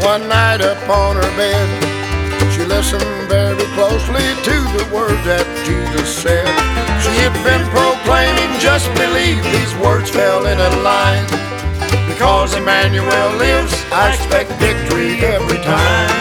One night upon her bed, she listened very closely to the words that Jesus said. She had been proclaiming, just believe. These words fell in a line. Because Emmanuel lives, I expect victory every time.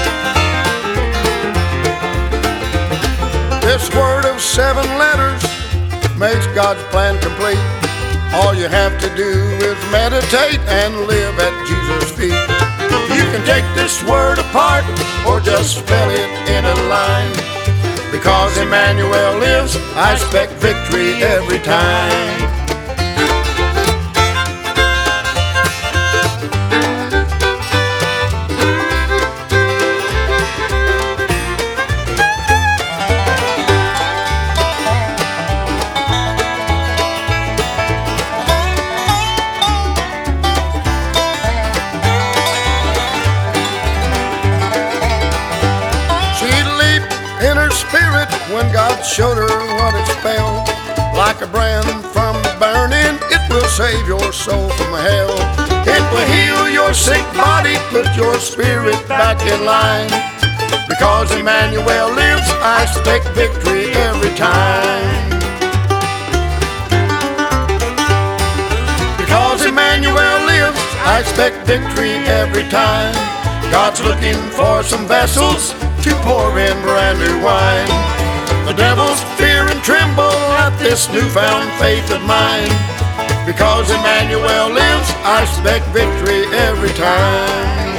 This word of 7 letters makes God's plan complete. All you have to do is meditate and live at Jesus' feet. You can take this word apart or just spell it in a line. Because Emmanuel lives, I expect victory every time. In her spirit when God showed her what it spelled. Like a brand from burning, it will save your soul from hell. It will heal your sick body, put your spirit back in line. Because Emmanuel lives, I expect victory every time. Because Emmanuel lives, I expect victory every time. God's looking for some vessels to pour in brand new wine. The devils fear and tremble at this newfound faith of mine. Because Emmanuel lives, I expect victory every time.